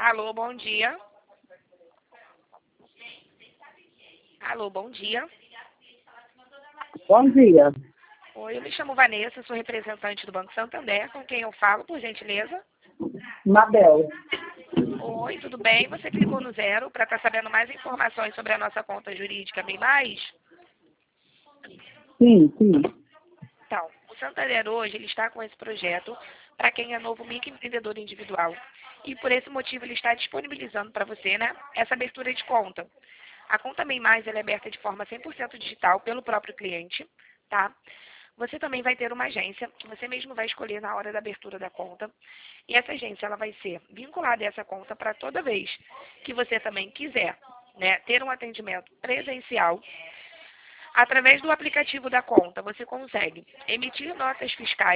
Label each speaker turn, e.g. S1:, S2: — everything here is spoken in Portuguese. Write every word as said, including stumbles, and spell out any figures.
S1: Alô, bom dia. Alô, bom dia.
S2: Bom dia.
S1: Oi, eu me chamo Vanessa, sou representante do Banco Santander. Com quem eu falo, por gentileza?
S2: Mabel.
S1: Oi, tudo bem? Você clicou no zero para estar sabendo mais informações sobre a nossa conta jurídica Bem Mais?
S2: Sim, sim.
S1: Então, o Santander hoje ele está com esse projeto para quem é novo microempreendedor individual. E por esse motivo ele está disponibilizando para você, né, essa abertura de conta. A conta Bem Mais ela é aberta de forma cem por cento digital pelo próprio cliente, tá? Você também vai ter uma agência que você mesmo vai escolher na hora da abertura da conta. E essa agência ela vai ser vinculada a essa conta para toda vez que você também quiser, né, ter um atendimento presencial. Através do aplicativo da conta, você consegue emitir notas fiscais